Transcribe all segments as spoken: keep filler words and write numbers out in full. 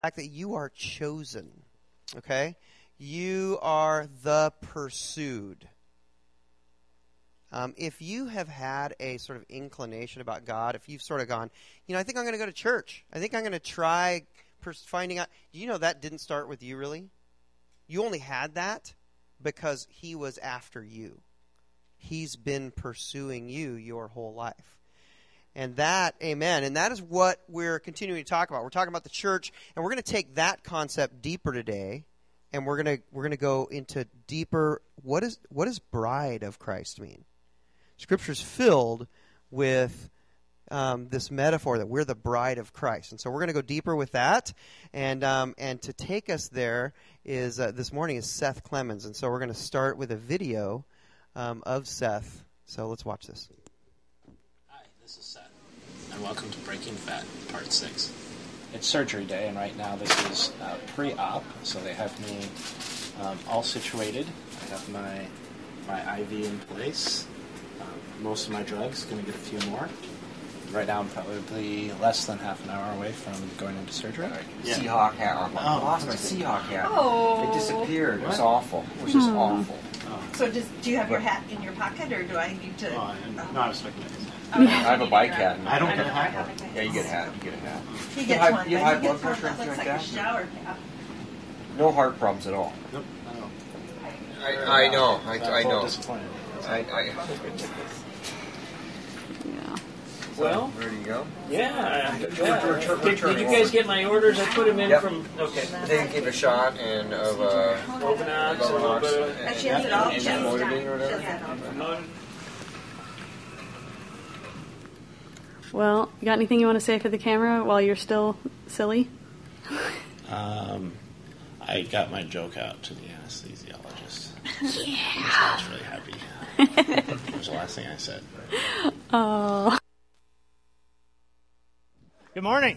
fact that you are chosen, okay? You are the pursued. Um, if you have had a sort of inclination about God, if you've sort of gone, you know, I think I'm going to go to church. I think I'm going to try pers- finding out. Do you know that didn't start with you, really? You only had that because he was after you. He's been pursuing you your whole life. And that, amen, and that is what we're continuing to talk about. We're talking about the church, and we're going to take that concept deeper today, and we're going to we're going to go into deeper, what is what does bride of Christ mean? Scripture's filled with um, this metaphor that we're the bride of Christ. And so we're going to go deeper with that, and um, and to take us there is, uh, this morning is Seth Clemens, and so we're going to start with a video um, of Seth. So let's watch this. This is Seth, and welcome to Breaking Fat, Part six. It's surgery day, and right now this is uh, pre-op, so they have me um, all situated. I have my my I V in place. Um, most of my drugs, going to get a few more. Right now I'm probably less than half an hour away from going into surgery. Yeah. Seahawk hat. Oh, I Oh, lost my Seahawk hat. Oh. It disappeared. It was What? awful. It was just Hmm. awful. Oh, So does, do you have your hat in your pocket, or do I need to? oh I, no, I was looking at his Oh, I have a bike hat. I don't get a hat. Yeah, you get a hat. You get a hat. He You gets have- one, you but have he high gets blood one pressure that and looks like like a that? shower cap. No heart problems at all. Nope, I don't. I, I know. I, I'm I full know. disappointed. I, I, Yeah. Well, there you go. yeah. We're- yeah. we're- we're Did, turning did you guys over. get my orders? I put them in Yep. from, okay. They gave a shot and of uh, Ovanox, a little Lovenox bit of... And she has it all. and She has it all. Imodidine or She has whatever. it all. Promoted. Well, you got anything you want to say for the camera while you're still silly? Um, I got my joke out to the anesthesiologist. Yeah. I was really happy. That was the last thing I said. Oh. Good morning.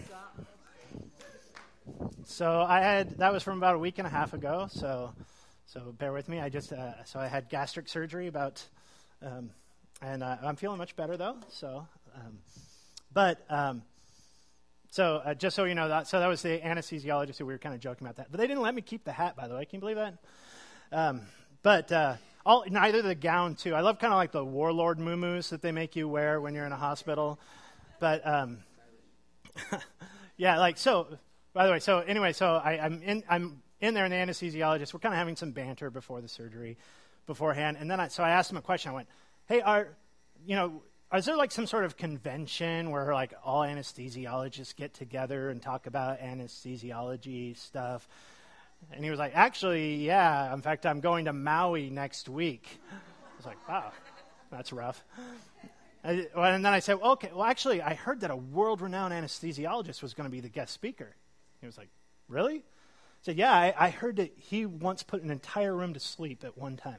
So I had that was from about a week and a half ago. So, so bear with me. I just uh, so I had gastric surgery about, um, and uh, I'm feeling much better though. So, um, but um, so uh, just so you know that so that was the anesthesiologist who we were kind of joking about that. But they didn't let me keep the hat, by the way. Can you believe that? Um, but uh, all neither the gown too. I love kind of like the warlord muumuus that they make you wear when you're in a hospital. But um, yeah, like so. By the way, so anyway, so I, I'm in. I'm in there, and the anesthesiologist. We're kind of having some banter before the surgery, beforehand, and then I, so I asked him a question. I went, "Hey, are you know, is there like some sort of convention where like all anesthesiologists get together and talk about anesthesiology stuff?" And he was like, "Actually, yeah. In fact, I'm going to Maui next week." I was like, "Wow, that's rough." I, well, and then I said, "Okay, well, actually, I heard that a world-renowned anesthesiologist was going to be the guest speaker." He was like, "Really?" I said, "Yeah, I, I heard that he once put an entire room to sleep at one time."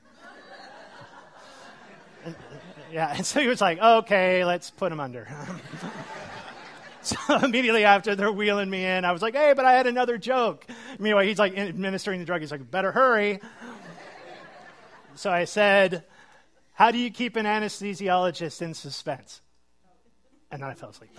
and, yeah, and so he was like, "Okay, let's put him under." So immediately after they're wheeling me in, I was like, "Hey, but I had another joke." Meanwhile, he's like administering the drug. He's like, "Better hurry." So I said, "How do you keep an anesthesiologist in suspense?" And then I fell asleep.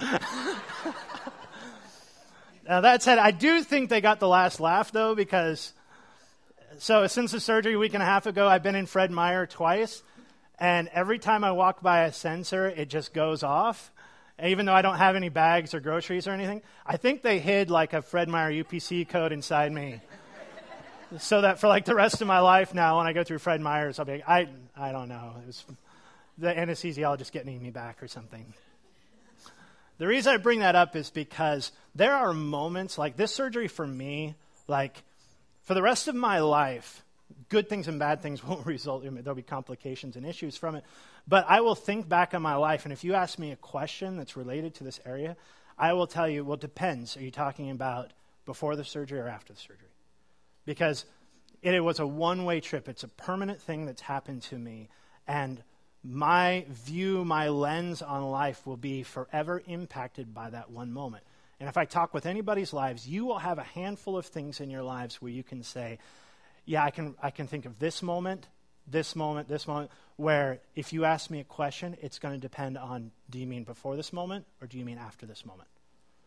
Now, that said, I do think they got the last laugh, though, because so since the surgery a week and a half ago, I've been in Fred Meyer twice, and every time I walk by a sensor, it just goes off. And even though I don't have any bags or groceries or anything, I think they hid like a Fred Meyer U P C code inside me. So that for like the rest of my life now, when I go through Fred Meyer's, I'll be like, I, I don't know. It was the anesthesiologist getting me back or something. The reason I bring that up is because there are moments, like this surgery for me, like for the rest of my life, good things and bad things will result, there'll be complications and issues from it. But I will think back on my life, and if you ask me a question that's related to this area, I will tell you, well, it depends. Are you talking about before the surgery or after the surgery? Because it, it was a one-way trip. It's a permanent thing that's happened to me. And my view, my lens on life will be forever impacted by that one moment. And if I talk with anybody's lives, you will have a handful of things in your lives where you can say, yeah, I can I can think of this moment, this moment, this moment, where if you ask me a question, it's going to depend on, do you mean before this moment or do you mean after this moment?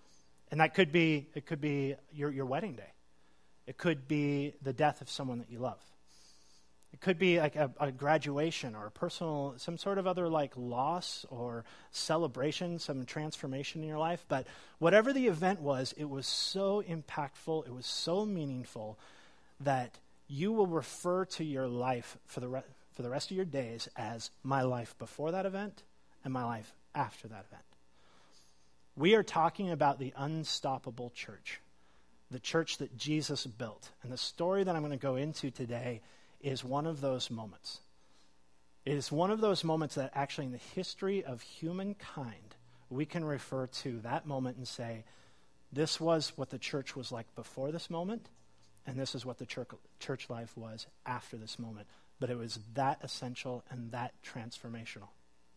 And that could be, it could be your, your wedding day. It could be the death of someone that you love. It could be like a, a graduation or a personal, some sort of other like loss or celebration, some transformation in your life. But whatever the event was, it was so impactful, it was so meaningful that you will refer to your life for the, re- for the rest of your days as my life before that event and my life after that event. We are talking about the unstoppable church, the church that Jesus built. And the story that I'm going to go into today is one of those moments. It is one of those moments that actually in the history of humankind, we can refer to that moment and say, this was what the church was like before this moment, and this is what the church, church life was after this moment. But it was that essential and that transformational.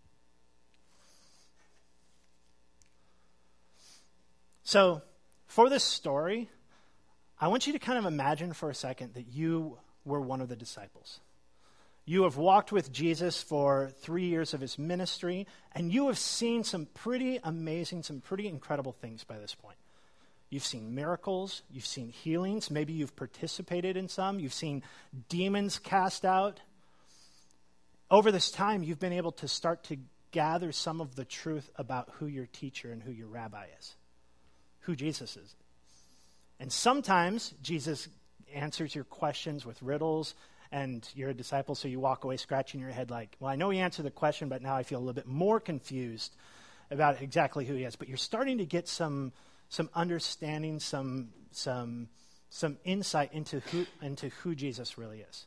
So, for this story, I want you to kind of imagine for a second that you were one of the disciples. You have walked with Jesus for three years of his ministry, and you have seen some pretty amazing, some pretty incredible things by this point. You've seen miracles, you've seen healings, maybe you've participated in some, you've seen demons cast out. Over this time, you've been able to start to gather some of the truth about who your teacher and who your rabbi is, who Jesus is. And sometimes Jesus answers your questions with riddles, and you're a disciple, so you walk away scratching your head like, well, I know he answered the question, but now I feel a little bit more confused about exactly who he is. But you're starting to get some some understanding, some some some insight into who into who Jesus really is.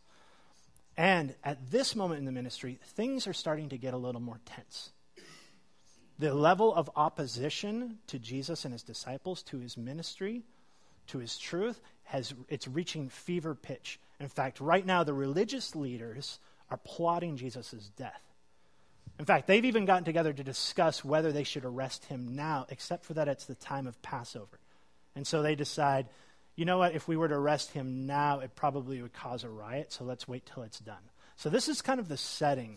And at this moment in the ministry, things are starting to get a little more tense. The level of opposition to Jesus and his disciples, to his ministry, to his truth, has it's reaching fever pitch. In fact, right now, the religious leaders are plotting Jesus' death. In fact, they've even gotten together to discuss whether they should arrest him now, except for that it's the time of Passover. And so they decide, you know what, if we were to arrest him now, it probably would cause a riot, so let's wait till it's done. So this is kind of the setting.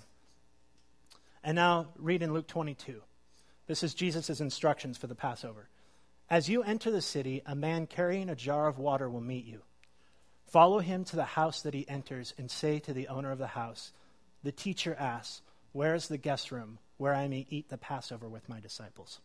And now, read in Luke twenty-two. This is Jesus' instructions for the Passover. As you enter the city, a man carrying a jar of water will meet you. Follow him to the house that he enters and say to the owner of the house, the teacher asks, where is the guest room where I may eat the Passover with my disciples?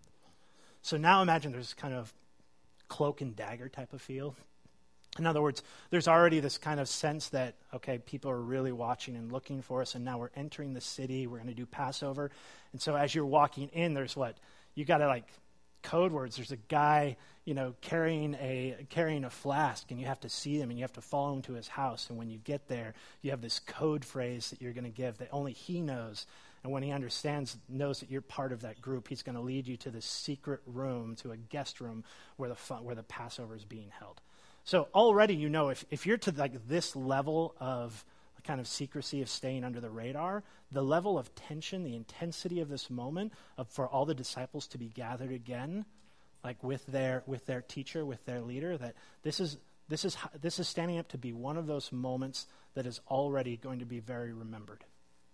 So now imagine there's kind of cloak and dagger type of feel. In other words, there's already this kind of sense that, okay, people are really watching and looking for us, and now we're entering the city, we're going to do Passover. And so as you're walking in, there's what? You got to like code words. There's a guy, you know, carrying a carrying a flask, and you have to see him, and you have to follow him to his house. And when you get there, you have this code phrase that you're going to give that only he knows. And when he understands, knows that you're part of that group, he's going to lead you to this secret room, to a guest room where the fun, where the Passover is being held. So already, you know, if if you're to like this level of kind of secrecy of staying under the radar, the level of tension, the intensity of this moment of for all the disciples to be gathered again, like with their with their teacher, with their leader, that this is this is this is standing up to be one of those moments that is already going to be very remembered.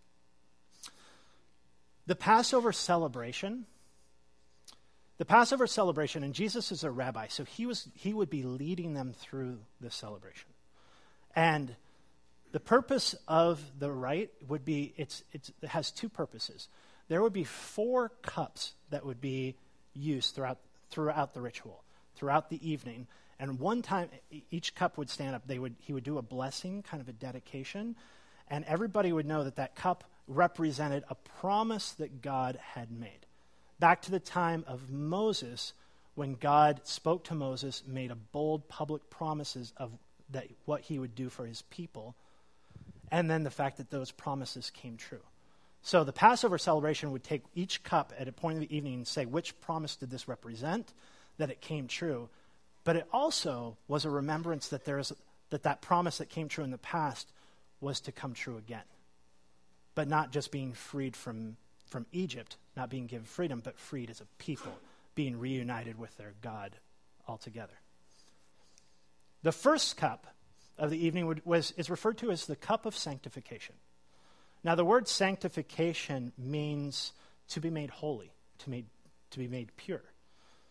The Passover celebration, the Passover celebration, and Jesus is a rabbi, so he was he would be leading them through the celebration. And the purpose of the rite would be, it's, it's, it has two purposes. There would be four cups that would be used throughout throughout the ritual, throughout the evening. And one time, each cup would stand up. They would he would do a blessing, kind of a dedication, and everybody would know that that cup represented a promise that God had made. Back to the time of Moses, when God spoke to Moses, made a bold public promises of that what he would do for his people. And then the fact that those promises came true. So the Passover celebration would take each cup at a point in the evening and say, which promise did this represent, that it came true? But it also was a remembrance that there is that that promise that came true in the past was to come true again. But not just being freed from, from Egypt, not being given freedom, but freed as a people, being reunited with their God altogether. The first cup of the evening would, was is referred to as the cup of sanctification. Now, the word sanctification means to be made holy, to, made, to be made pure.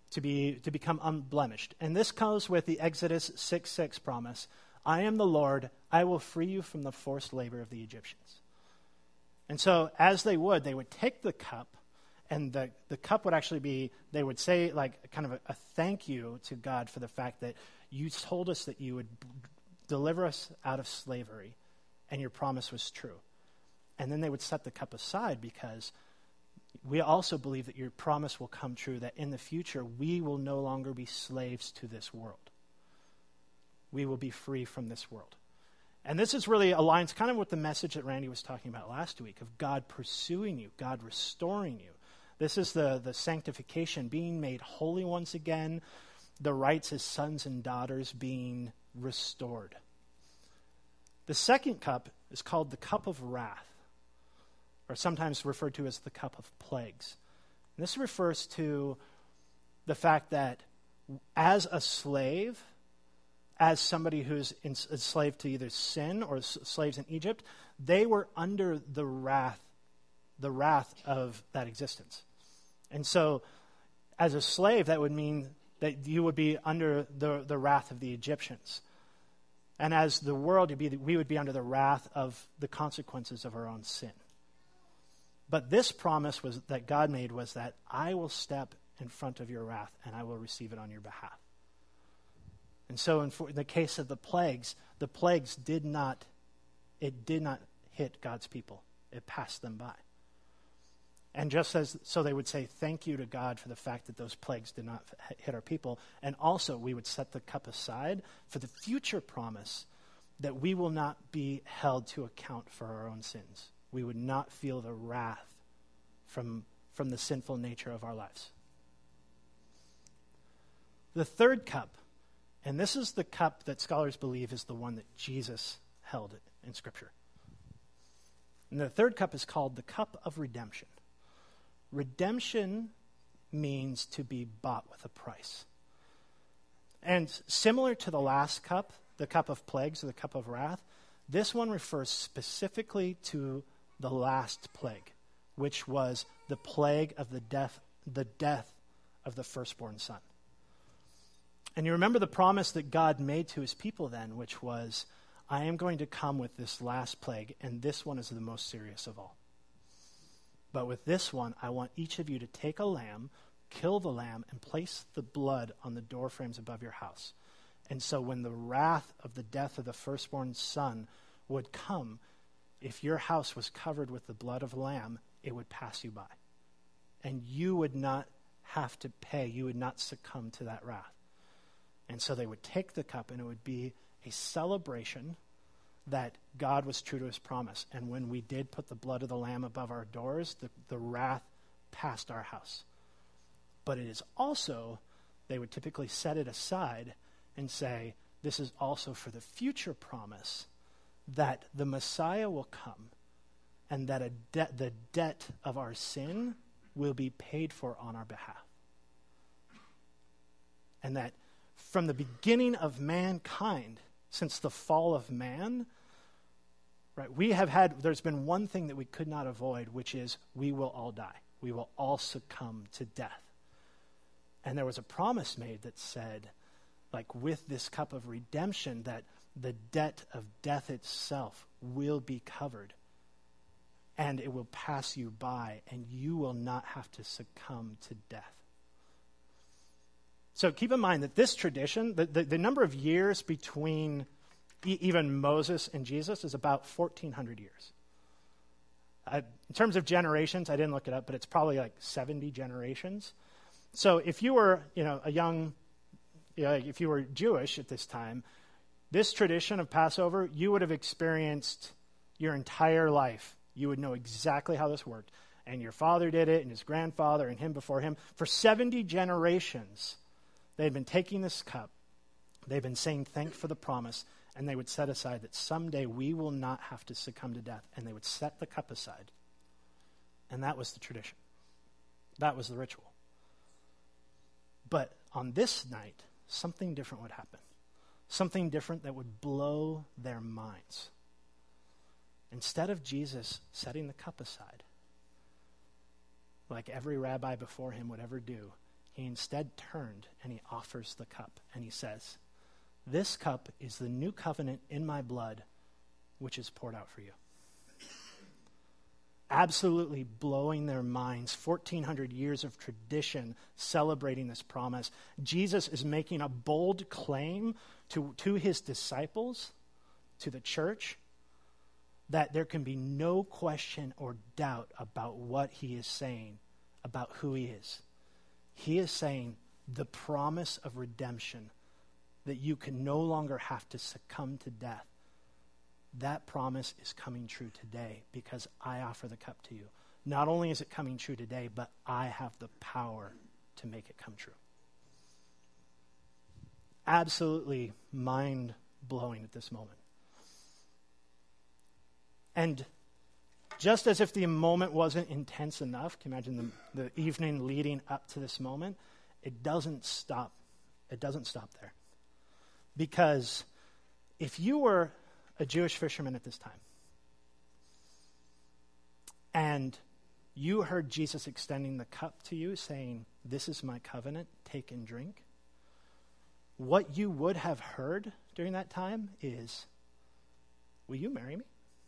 to be to become unblemished. And this goes with the Exodus six six promise, I am the Lord, I will free you from the forced labor of the Egyptians. And so as they would, they would take the cup, and the, the cup would actually be, they would say like kind of a, a thank you to God for the fact that you told us that you would b- deliver us out of slavery, and your promise was true. And then they would set the cup aside because we also believe that your promise will come true, that in the future we will no longer be slaves to this world. We will be free from this world. And this is really aligns kind of with the message that Randy was talking about last week of God pursuing you, God restoring you. This is the, the sanctification, being made holy once again, the rights as sons and daughters being restored. The second cup is called the cup of wrath, or sometimes referred to as the cup of plagues. And this refers to the fact that as a slave, as somebody who's enslaved to either sin or slaves in Egypt, they were under the wrath, the wrath of that existence. And so as a slave, that would mean that you would be under the, the wrath of the Egyptians. And as the world, you'd be, we would be under the wrath of the consequences of our own sin. But this promise was that God made was that I will step in front of your wrath and I will receive it on your behalf. And so in, for, in the case of the plagues, the plagues did not, it did not hit God's people. It passed them by. And just as, so they would say thank you to God for the fact that those plagues did not hit our people. And also we would set the cup aside for the future promise that we will not be held to account for our own sins. We would not feel the wrath from, from the sinful nature of our lives. The third cup, and this is the cup that scholars believe is the one that Jesus held in Scripture. And the third cup is called the cup of redemption. Redemption means to be bought with a price. And similar to the last cup, the cup of plagues or the cup of wrath, this one refers specifically to the last plague, which was the plague of the death, the death of the firstborn son. And you remember the promise that God made to his people then, which was, I am going to come with this last plague, and this one is the most serious of all. But with this one, I want each of you to take a lamb, kill the lamb, and place the blood on the door frames above your house. And so when the wrath of the death of the firstborn son would come, if your house was covered with the blood of a lamb, it would pass you by. And you would not have to pay. You would not succumb to that wrath. And so they would take the cup, and it would be a celebration that God was true to his promise. And when we did put the blood of the lamb above our doors, the, the wrath passed our house. But it is also, they would typically set it aside and say, this is also for the future promise that the Messiah will come and that a de- the debt of our sin will be paid for on our behalf. And that from the beginning of mankind, since the fall of man, right, we have had, there's been one thing that we could not avoid, which is we will all die. We will all succumb to death. And there was a promise made that said, like with this cup of redemption, that the debt of death itself will be covered. And it will pass you by, and you will not have to succumb to death. So keep in mind that this tradition, the, the, the number of years between e- even Moses and Jesus is about fourteen hundred years. Uh, in terms of generations, I didn't look it up, but it's probably like seventy generations. So if you were, you know, a young, you know, if you were Jewish at this time, this tradition of Passover, you would have experienced your entire life. You would know exactly how this worked. And your father did it, and his grandfather, and him before him. For seventy generations, they had been taking this cup. They've been saying thank for the promise, and they would set aside that someday we will not have to succumb to death. And they would set the cup aside. And that was the tradition. That was the ritual. But on this night, something different would happen. Something different that would blow their minds. Instead of Jesus setting the cup aside, like every rabbi before him would ever do, he instead turned and he offers the cup and he says, "This cup is the new covenant in my blood, which is poured out for you." Absolutely blowing their minds. fourteen hundred years of tradition celebrating this promise. Jesus is making a bold claim to, to his disciples, to the church, that there can be no question or doubt about what he is saying, about who he is. He is saying the promise of redemption, that you can no longer have to succumb to death. That promise is coming true today because I offer the cup to you. Not only is it coming true today, but I have the power to make it come true. Absolutely mind-blowing at this moment. And just as if the moment wasn't intense enough, can you imagine the, the evening leading up to this moment? It doesn't stop. It doesn't stop there. Because if you were a Jewish fisherman at this time, and you heard Jesus extending the cup to you, saying, "This is my covenant, take and drink," what you would have heard during that time is, "Will you marry me?"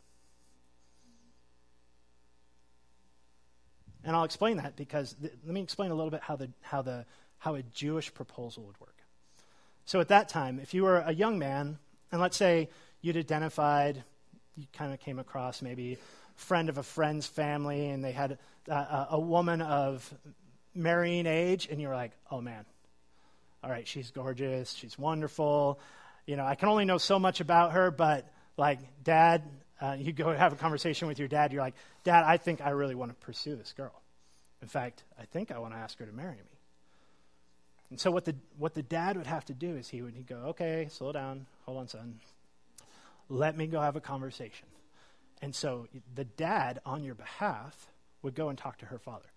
And I'll explain that because th- let me explain a little bit how the how the how a Jewish proposal would work. So at that time, if you were a young man, and let's say you'd identified, you kind of came across maybe a friend of a friend's family, and they had uh, a, a woman of marrying age, and you were like, "Oh man, all right, she's gorgeous, she's wonderful. You know, I can only know so much about her, but like, Dad," uh, you go have a conversation with your dad. You're like, "Dad, I think I really want to pursue this girl. In fact, I think I want to ask her to marry me." And so what the what the dad would have to do is he would he'd go, "Okay, slow down, hold on, son. Let me go have a conversation." And so the dad, on your behalf, would go and talk to her father.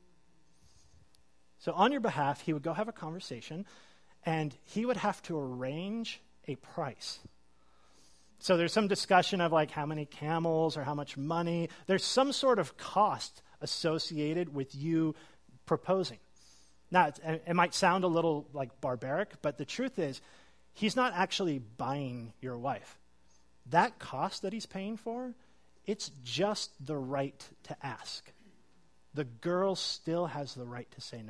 So on your behalf, he would go have a conversation, and he would have to arrange a price. So there's some discussion of like how many camels or how much money. There's some sort of cost associated with you proposing. Now, it, it might sound a little like barbaric, but the truth is, he's not actually buying your wife. That cost that he's paying for, it's just the right to ask. The girl still has the right to say no.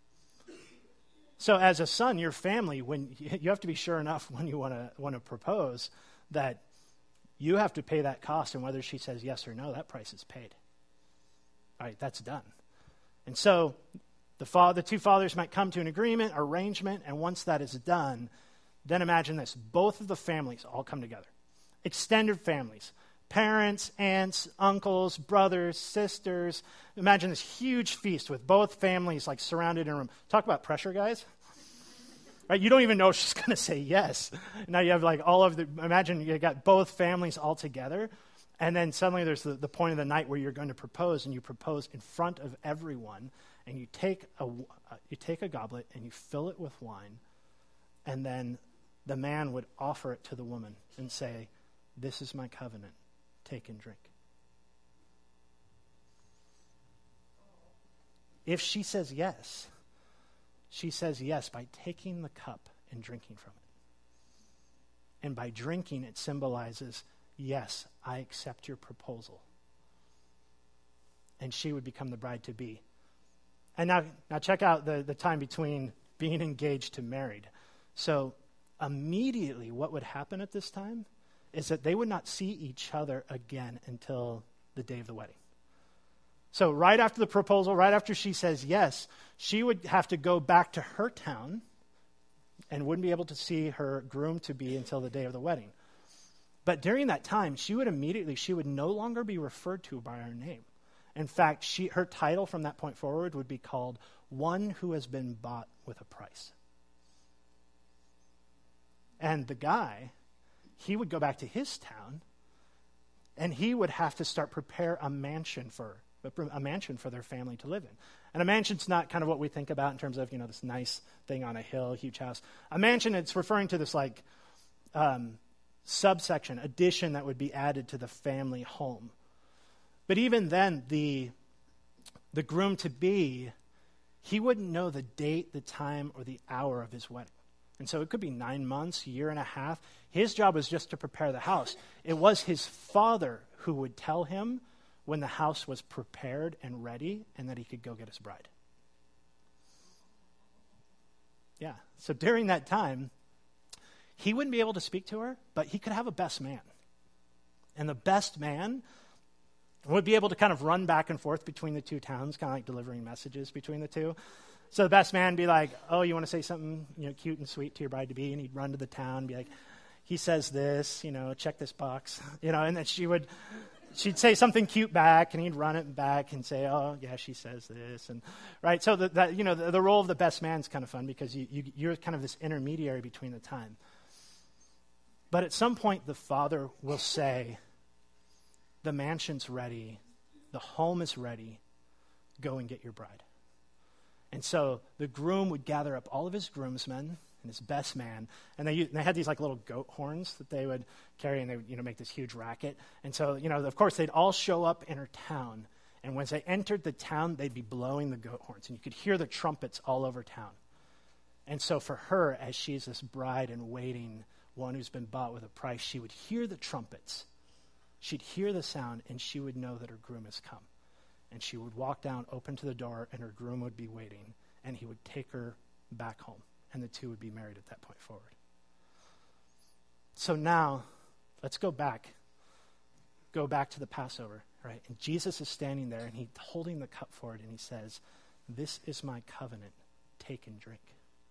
So as a son, your family, when you have to be sure enough when you want to want to propose that you have to pay that cost, and whether she says yes or no, that price is paid. All right, that's done. And so the father, the two fathers might come to an agreement, arrangement, and once that is done, then imagine this. Both of the families all come together. Extended families, parents, aunts, uncles, brothers, sisters. Imagine this huge feast with both families like surrounded in a room. Talk about pressure, guys. Right? You don't even know if she's going to say yes. Now you have like all of the, imagine you got both families all together, and then suddenly there's the, the point of the night where you're going to propose, and you propose in front of everyone, and you take a, uh, you take a goblet and you fill it with wine, and then the man would offer it to the woman and say, "This is my covenant, take and drink." If she says yes, she says yes by taking the cup and drinking from it. And by drinking, it symbolizes, yes, I accept your proposal. And she would become the bride-to-be. And now, now check out the, the time between being engaged to married. So immediately what would happen at this time is that they would not see each other again until the day of the wedding. So right after the proposal, right after she says yes, she would have to go back to her town and wouldn't be able to see her groom-to-be until the day of the wedding. But during that time, she would immediately, she would no longer be referred to by her name. In fact, she, her title from that point forward would be called One Who Has Been Bought with a Price. And the guy, he would go back to his town, and he would have to start prepare a mansion for a mansion for their family to live in. And a mansion's not kind of what we think about in terms of, you know, this nice thing on a hill, huge house. A mansion, it's referring to this like um, subsection, addition that would be added to the family home. But even then, the the groom-to-be, he wouldn't know the date, the time, or the hour of his wedding. And so it could be nine months, a year and a half. His job was just to prepare the house. It was his father who would tell him when the house was prepared and ready and that he could go get his bride. Yeah. So during that time, he wouldn't be able to speak to her, but he could have a best man. And the best man would be able to kind of run back and forth between the two towns, kind of like delivering messages between the two. So the best man would be like, oh, you want to say something, you know, cute and sweet to your bride-to-be? And he'd run to the town and be like, he says this, you know, check this box. You know, and then she would, she'd say something cute back, and he'd run it back and say, oh, yeah, she says this. And right, so the, that, you know, the, the role of the best man is kind of fun because you, you, you're kind of this intermediary between the time. But at some point, the father will say, the mansion's ready, the home is ready, go and get your bride. And so the groom would gather up all of his groomsmen and his best man, and they, they had these like little goat horns that they would carry, and they would, you know, make this huge racket. And so, you know, of course, they'd all show up in her town, and once they entered the town, they'd be blowing the goat horns, and you could hear the trumpets all over town. And so for her, as she's this bride in waiting, one who's been bought with a price, she would hear the trumpets. She'd hear the sound, and she would know that her groom has come. And she would walk down, open to the door, and her groom would be waiting, and he would take her back home, and the two would be married at that point forward. So now, let's go back. Go back to the Passover, right? And Jesus is standing there, and he's holding the cup forward, and he says, this is my covenant. Take and drink.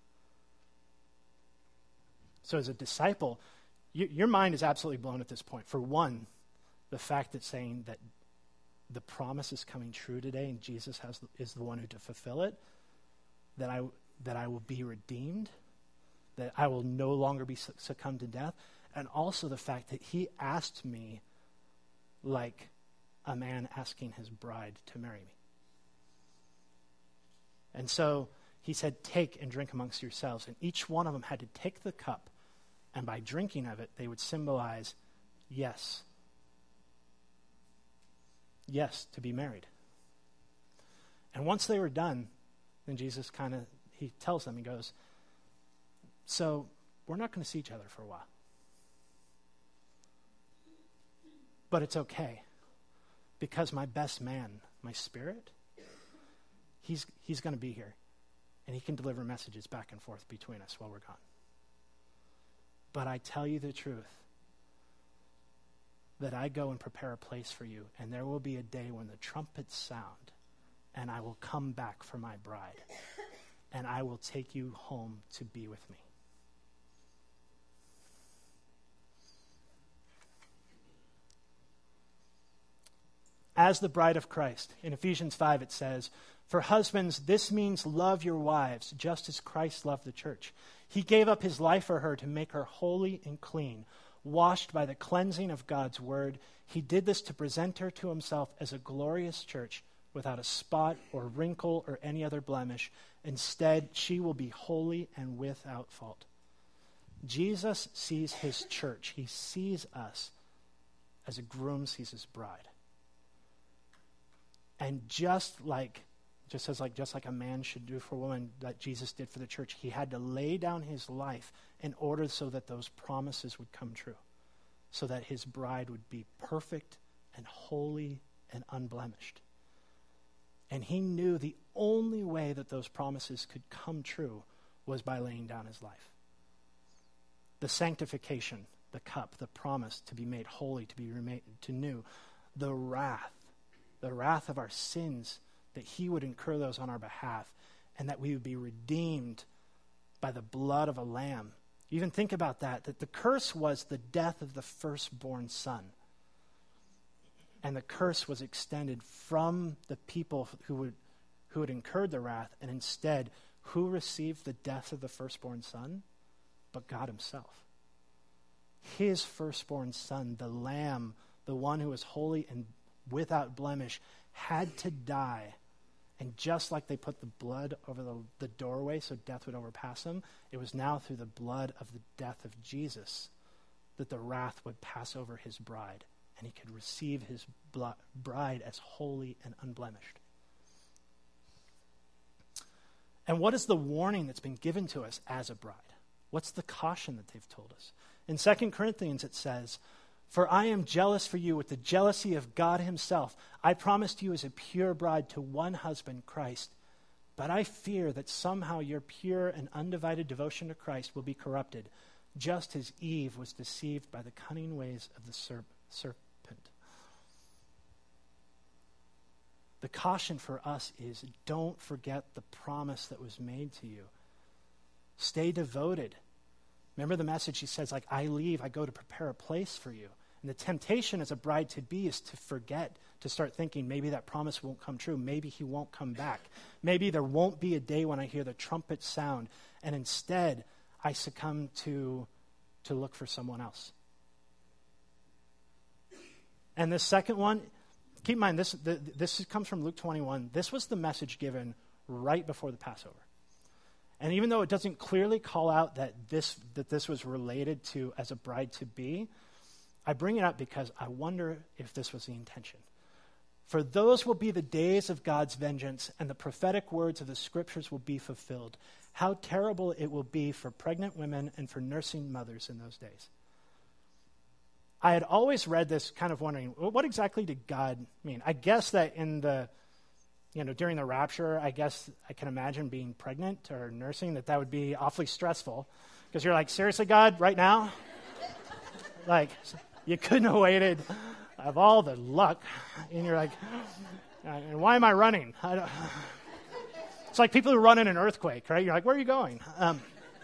So as a disciple, you, your mind is absolutely blown at this point. For one, the fact that saying that the promise is coming true today and Jesus has is the one who to fulfill it, that I that I will be redeemed, that I will no longer be succumb to death, and also the fact that he asked me like a man asking his bride to marry me. And so he said, take and drink amongst yourselves. And each one of them had to take the cup, and by drinking of it, they would symbolize, yes, yes, to be married. And once they were done, then Jesus kind of, he tells them, he goes, so we're not going to see each other for a while. But it's okay, because my best man, my spirit, he's he's going to be here, and he can deliver messages back and forth between us while we're gone. But I tell you the truth, that I go and prepare a place for you, and there will be a day when the trumpets sound, and I will come back for my bride, and I will take you home to be with me. As the bride of Christ, in Ephesians five it says, for husbands, this means love your wives, just as Christ loved the church. He gave up his life for her to make her holy and clean, washed by the cleansing of God's word. He did this to present her to himself as a glorious church without a spot or wrinkle or any other blemish. Instead, she will be holy and without fault. Jesus sees his church. He sees us as a groom sees his bride. And just like, just as like, just like a man should do for a woman, that Jesus did for the church, he had to lay down his life in order so that those promises would come true, so that his bride would be perfect and holy and unblemished. And he knew the only way that those promises could come true was by laying down his life. The sanctification, the cup, the promise to be made holy, to be remade to new, the wrath, the wrath of our sins, that he would incur those on our behalf, and that we would be redeemed by the blood of a lamb. You even think about that, that the curse was the death of the firstborn son. And the curse was extended from the people who would who had incurred the wrath, and instead, who received the death of the firstborn son? But God himself. His firstborn son, the lamb, the one who was holy and without blemish, had to die. And just like they put the blood over the, the doorway so death would overpass him, it was now through the blood of the death of Jesus that the wrath would pass over his bride, and he could receive his blood, bride as holy and unblemished. And what is the warning that's been given to us as a bride? What's the caution that they've told us? In Second Corinthians it says, "For I am jealous for you with the jealousy of God himself. I promised you as a pure bride to one husband, Christ. But I fear that somehow your pure and undivided devotion to Christ will be corrupted, just as Eve was deceived by the cunning ways of the serp- serpent." The caution for us is, don't forget the promise that was made to you. Stay devoted. Remember the message, he says, like, I leave, I go to prepare a place for you. And the temptation as a bride to be is to forget, to start thinking maybe that promise won't come true. Maybe he won't come back. Maybe there won't be a day when I hear the trumpet sound. And instead, I succumb to, to look for someone else. And the second one, keep in mind, this, the, this comes from Luke twenty-one. This was the message given right before the Passover. And even though it doesn't clearly call out that this, that this was related to as a bride-to-be, I bring it up because I wonder if this was the intention. For those will be the days of God's vengeance, and the prophetic words of the scriptures will be fulfilled. How terrible it will be for pregnant women and for nursing mothers in those days. I had always read this kind of wondering, well, what exactly did God mean? I guess that in the, you know, during the rapture, I guess I can imagine being pregnant or nursing, that that would be awfully stressful. Because you're like, seriously, God, right now? Like, you couldn't have waited. I have all the luck. And you're like, and why am I running? I don't, it's like people who run in an earthquake, right? You're like, where are you going? Um,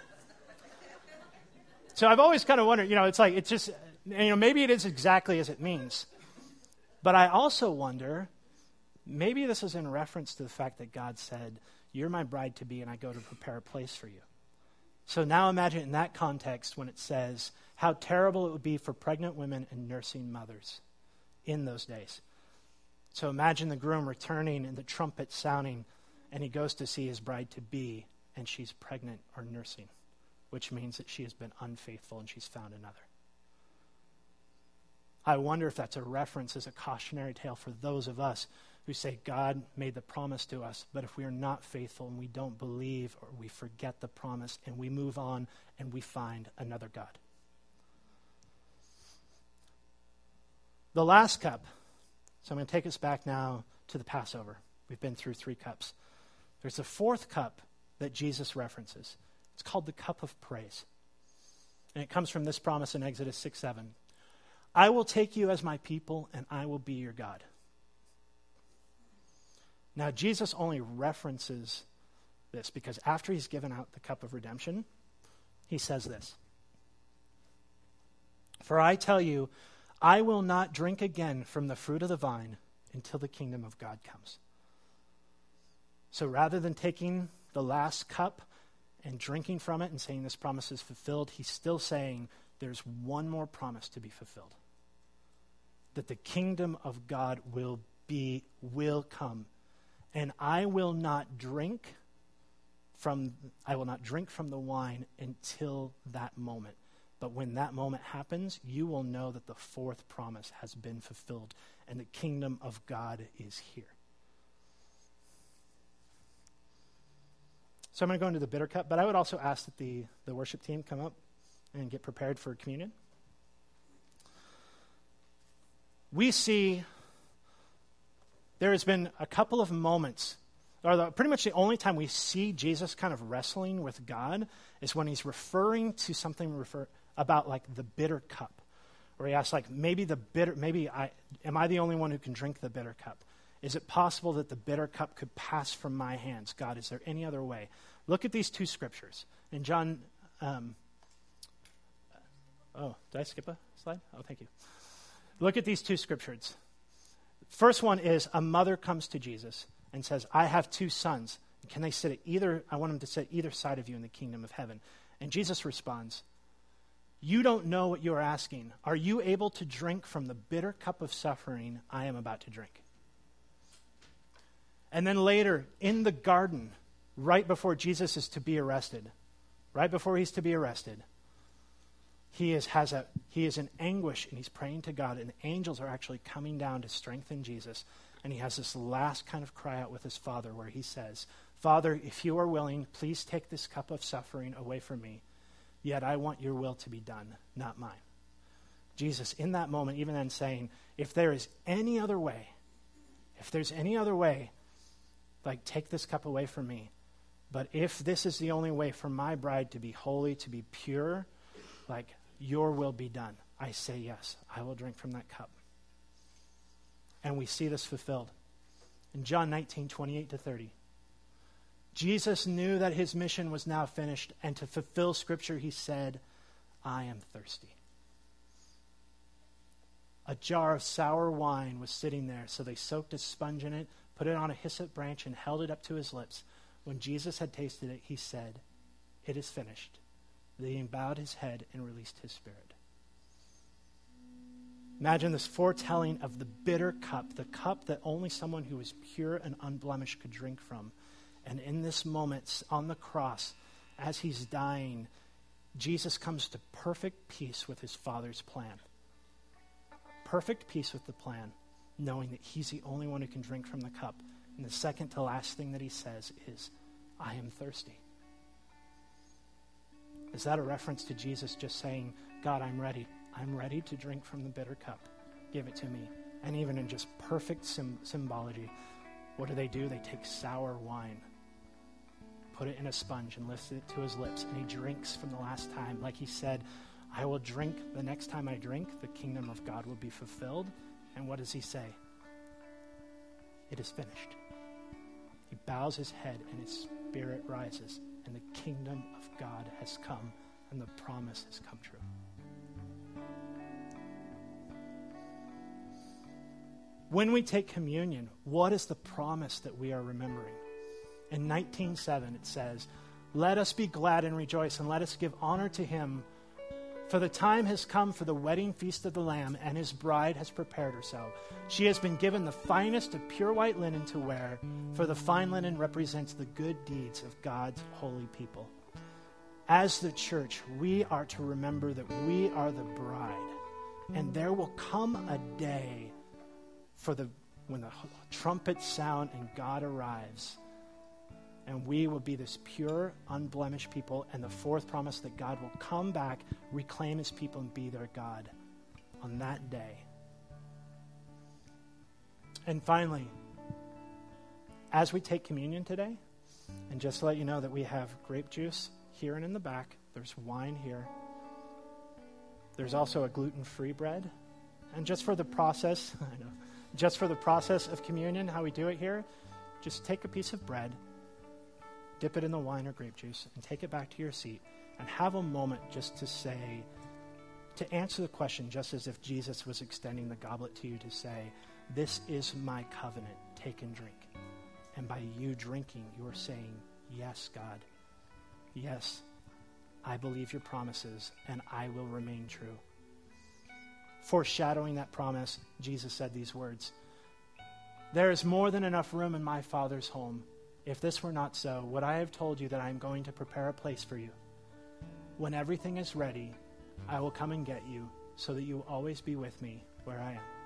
so I've always kind of wondered, you know, it's like, it's just, you know, maybe it is exactly as it means. But I also wonder, maybe this is in reference to the fact that God said, you're my bride to be and I go to prepare a place for you. So now imagine in that context when it says how terrible it would be for pregnant women and nursing mothers in those days. So imagine the groom returning and the trumpet sounding, and he goes to see his bride to be, and she's pregnant or nursing, which means that she has been unfaithful and she's found another. I wonder if that's a reference as a cautionary tale for those of us who say God made the promise to us, but if we are not faithful and we don't believe, or we forget the promise and we move on and we find another God. The last cup. So I'm going to take us back now to the Passover. We've been through three cups. There's a fourth cup that Jesus references. It's called the cup of praise. And it comes from this promise in Exodus six seven. I will take you as my people and I will be your God. Now, Jesus only references this because after he's given out the cup of redemption, he says this. For I tell you, I will not drink again from the fruit of the vine until the kingdom of God comes. So rather than taking the last cup and drinking from it and saying this promise is fulfilled, he's still saying there's one more promise to be fulfilled. That the kingdom of God will be, will come. And I will not drink from, I will not drink from the wine until that moment. But when that moment happens, you will know that the fourth promise has been fulfilled and the kingdom of God is here. So I'm going to go into the bitter cup, but I would also ask that the, the worship team come up and get prepared for communion. We see there has been a couple of moments, or the, pretty much the only time we see Jesus kind of wrestling with God is when he's referring to something refer, about like the bitter cup, where he asks like, maybe the bitter, maybe I, am I the only one who can drink the bitter cup? Is it possible that the bitter cup could pass from my hands? God, is there any other way? Look at these two scriptures. In John, um, oh, did I skip a slide? Oh, thank you. Look at these two scriptures. First one is a mother comes to Jesus and says, I have two sons. Can they sit at either, I want them to sit either side of you in the kingdom of heaven. And Jesus responds, you don't know what you are asking. Are you able to drink from the bitter cup of suffering I am about to drink? And then later, in the garden, right before Jesus is to be arrested, right before he's to be arrested, he is has a he is in anguish and he's praying to God, and angels are actually coming down to strengthen Jesus. And he has this last kind of cry out with his Father where he says, Father, if you are willing, please take this cup of suffering away from me. Yet I want your will to be done, not mine. Jesus, in that moment, even then saying, if there is any other way, if there's any other way, like take this cup away from me. But if this is the only way for my bride to be holy, to be pure, like your will be done, I say yes, I will drink from that cup. And we see this fulfilled. In John nineteen, twenty-eight to thirty, Jesus knew that his mission was now finished, and to fulfill Scripture, he said, I am thirsty. A jar of sour wine was sitting there, so they soaked a sponge in it, put it on a hyssop branch, and held it up to his lips. When Jesus had tasted it, he said, it is finished. Then he bowed his head and released his spirit. Imagine this foretelling of the bitter cup, the cup that only someone who is pure and unblemished could drink from. And in this moment, on the cross, as he's dying, Jesus comes to perfect peace with his Father's plan. Perfect peace with the plan, knowing that he's the only one who can drink from the cup. And the second to last thing that he says is, I am thirsty. Is that a reference to Jesus just saying, God, I'm ready. I'm ready to drink from the bitter cup. Give it to me. And even in just perfect sim- symbology, what do they do? They take sour wine, put it in a sponge, and lift it to his lips, and he drinks from the last time. Like he said, I will drink, the next time I drink, the kingdom of God will be fulfilled. And what does he say? It is finished. He bows his head, and his spirit rises, and the kingdom of God has come, and the promise has come true. When we take communion, what is the promise that we are remembering? In nineteen seven, it says, let us be glad and rejoice, and let us give honor to him, for the time has come for the wedding feast of the Lamb, and his bride has prepared herself. She has been given the finest of pure white linen to wear, for the fine linen represents the good deeds of God's holy people. As the church, we are to remember that we are the bride, and there will come a day for the when the trumpets sound and God arrives, and we will be this pure, unblemished people. And the fourth promise, that God will come back, reclaim his people, and be their God on that day. And finally, as we take communion today, and just to let you know that we have grape juice here and in the back, there's wine here. There's also a gluten-free bread. And just for the process, I know, just for the process of communion, how we do it here, just take a piece of bread, dip it in the wine or grape juice, and take it back to your seat, and have a moment just to say, to answer the question, just as if Jesus was extending the goblet to you to say, this is my covenant, take and drink. And by you drinking, you're saying, yes, God, yes, I believe your promises, and I will remain true. Foreshadowing that promise, Jesus said these words, there is more than enough room in my Father's home. If this were not so, would I have told you that I am going to prepare a place for you? When everything is ready, I will come and get you, so that you will always be with me where I am.